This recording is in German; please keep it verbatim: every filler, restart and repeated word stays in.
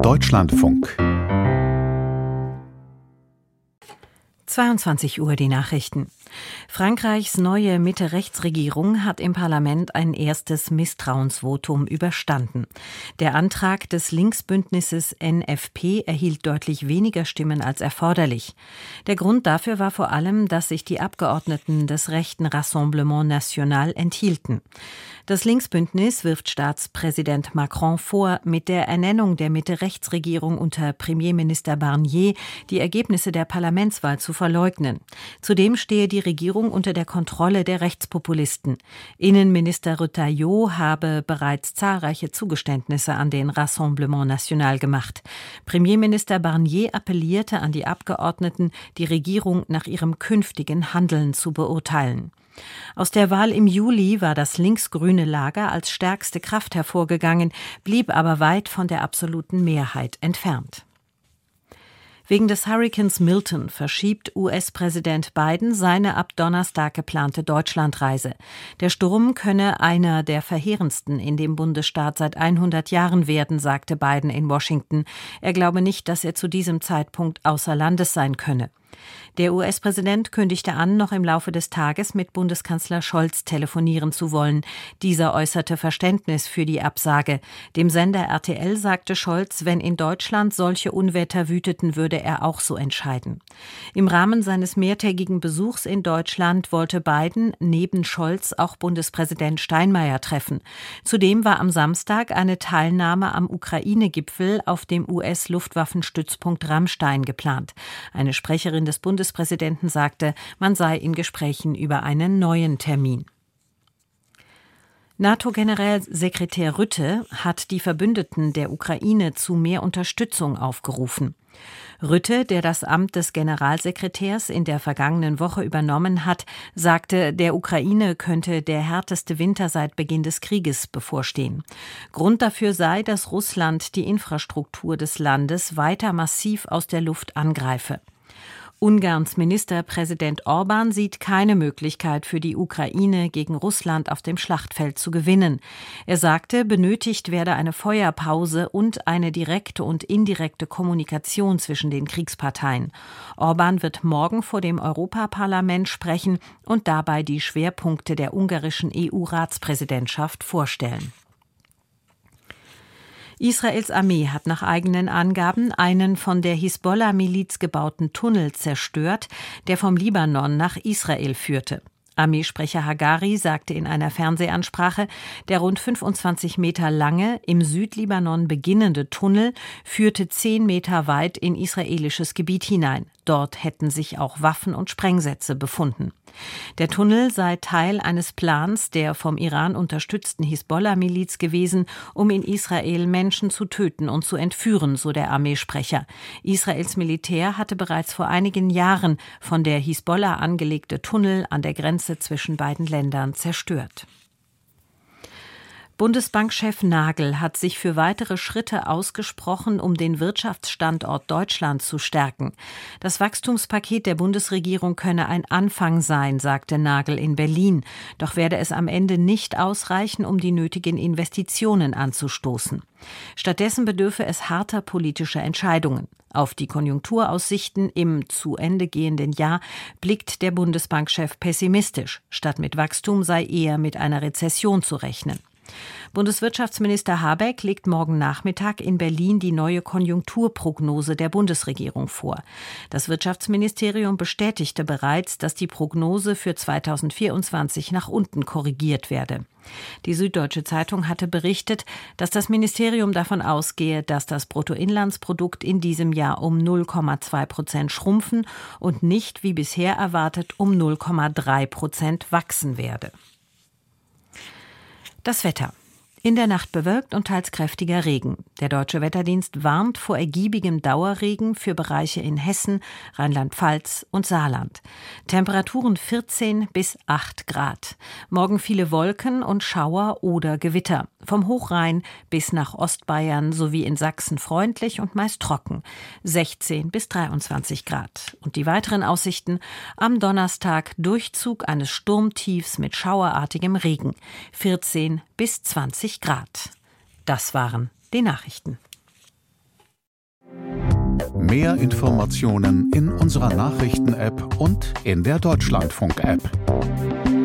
Deutschlandfunk. zweiundzwanzig Uhr die Nachrichten. Frankreichs neue Mitte-Rechts-Regierung hat im Parlament ein erstes Misstrauensvotum überstanden. Der Antrag des Linksbündnisses N F P erhielt deutlich weniger Stimmen als erforderlich. Der Grund dafür war vor allem, dass sich die Abgeordneten des rechten Rassemblement National enthielten. Das Linksbündnis wirft Staatspräsident Macron vor, mit der Ernennung der Mitte-Rechts-Regierung unter Premierminister Barnier die Ergebnisse der Parlamentswahl zu verleugnen. Zudem stehe die Regierung unter der Kontrolle der Rechtspopulisten. Innenminister Retailleau habe bereits zahlreiche Zugeständnisse an den Rassemblement National gemacht. Premierminister Barnier appellierte an die Abgeordneten, die Regierung nach ihrem künftigen Handeln zu beurteilen. Aus der Wahl im Juli war das linksgrüne Lager als stärkste Kraft hervorgegangen, blieb aber weit von der absoluten Mehrheit entfernt. Wegen des Hurrikans Milton verschiebt U S-Präsident Biden seine ab Donnerstag geplante Deutschlandreise. Der Sturm könne einer der verheerendsten in dem Bundesstaat seit hundert Jahren werden, sagte Biden in Washington. Er glaube nicht, dass er zu diesem Zeitpunkt außer Landes sein könne. Der U S-Präsident kündigte an, noch im Laufe des Tages mit Bundeskanzler Scholz telefonieren zu wollen. Dieser äußerte Verständnis für die Absage. Dem Sender R T L sagte Scholz, wenn in Deutschland solche Unwetter wüteten, würde er auch so entscheiden. Im Rahmen seines mehrtägigen Besuchs in Deutschland wollte Biden neben Scholz auch Bundespräsident Steinmeier treffen. Zudem war am Samstag eine Teilnahme am Ukraine-Gipfel auf dem U S-Luftwaffenstützpunkt Ramstein geplant. Eine Sprecherin des Bundespräsidenten sagte, man sei in Gesprächen über einen neuen Termin. NATO-Generalsekretär Rutte hat die Verbündeten der Ukraine zu mehr Unterstützung aufgerufen. Rutte, der das Amt des Generalsekretärs in der vergangenen Woche übernommen hat, sagte, der Ukraine könnte der härteste Winter seit Beginn des Krieges bevorstehen. Grund dafür sei, dass Russland die Infrastruktur des Landes weiter massiv aus der Luft angreife. Ungarns Ministerpräsident Orbán sieht keine Möglichkeit für die Ukraine, gegen Russland auf dem Schlachtfeld zu gewinnen. Er sagte, benötigt werde eine Feuerpause und eine direkte und indirekte Kommunikation zwischen den Kriegsparteien. Orbán wird morgen vor dem Europaparlament sprechen und dabei die Schwerpunkte der ungarischen E U-Ratspräsidentschaft vorstellen. Israels Armee hat nach eigenen Angaben einen von der Hisbollah-Miliz gebauten Tunnel zerstört, der vom Libanon nach Israel führte. Armeesprecher Hagari sagte in einer Fernsehansprache, der rund fünfundzwanzig Meter lange, im Südlibanon beginnende Tunnel führte zehn Meter weit in israelisches Gebiet hinein. Dort hätten sich auch Waffen und Sprengsätze befunden. Der Tunnel sei Teil eines Plans der vom Iran unterstützten Hisbollah-Miliz gewesen, um in Israel Menschen zu töten und zu entführen, so der Armeesprecher. Israels Militär hatte bereits vor einigen Jahren von der Hisbollah angelegte Tunnel an der Grenze zwischen beiden Ländern zerstört. Bundesbankchef Nagel hat sich für weitere Schritte ausgesprochen, um den Wirtschaftsstandort Deutschland zu stärken. Das Wachstumspaket der Bundesregierung könne ein Anfang sein, sagte Nagel in Berlin. Doch werde es am Ende nicht ausreichen, um die nötigen Investitionen anzustoßen. Stattdessen bedürfe es harter politischer Entscheidungen. Auf die Konjunkturaussichten im zu Ende gehenden Jahr blickt der Bundesbankchef pessimistisch. Statt mit Wachstum sei eher mit einer Rezession zu rechnen. Bundeswirtschaftsminister Habeck legt morgen Nachmittag in Berlin die neue Konjunkturprognose der Bundesregierung vor. Das Wirtschaftsministerium bestätigte bereits, dass die Prognose für zweitausendvierundzwanzig nach unten korrigiert werde. Die Süddeutsche Zeitung hatte berichtet, dass das Ministerium davon ausgehe, dass das Bruttoinlandsprodukt in diesem Jahr um null Komma zwei Prozent schrumpfen und nicht, wie bisher erwartet, um null Komma drei Prozent wachsen werde. Das Wetter. In der Nacht bewölkt und teils kräftiger Regen. Der Deutsche Wetterdienst warnt vor ergiebigem Dauerregen für Bereiche in Hessen, Rheinland-Pfalz und Saarland. Temperaturen vierzehn bis acht Grad. Morgen viele Wolken und Schauer oder Gewitter. Vom Hochrhein bis nach Ostbayern sowie in Sachsen freundlich und meist trocken. sechzehn bis dreiundzwanzig Grad. Und die weiteren Aussichten: am Donnerstag Durchzug eines Sturmtiefs mit schauerartigem Regen. vierzehn bis zwanzig Grad. Das waren die Nachrichten. Mehr Informationen in unserer Nachrichten-App und in der Deutschlandfunk-App.